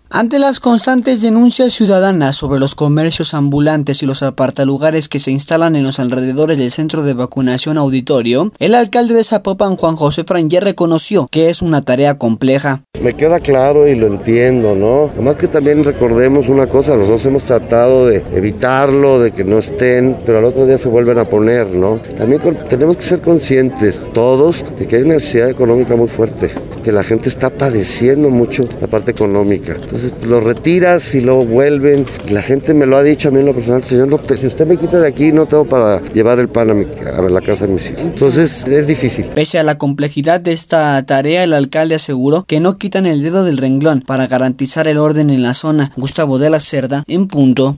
Ante las constantes denuncias ciudadanas sobre los comercios ambulantes y los apartalugares que se instalan en los alrededores del centro de vacunación Auditorio, el alcalde de Zapopan, Juan José Frangé, reconoció que es una tarea compleja. Me queda claro y lo entiendo, ¿no? Nomás que también recordemos una cosa, nosotros hemos tratado de evitarlo, de que no estén, pero al otro día se vuelven a poner, ¿no? También tenemos que ser conscientes todos de que hay una necesidad económica muy fuerte, que la gente está padeciendo mucho la parte económica. Entonces lo retiras y luego vuelven. La gente me lo ha dicho a mí en lo personal, señor López, si usted me quita de aquí no tengo para llevar el pan a la casa de mis hijos. Entonces es difícil. Pese a la complejidad de esta tarea, el alcalde aseguró que no quitan el dedo del renglón para garantizar el orden en la zona. Gustavo de la Cerda, en punto.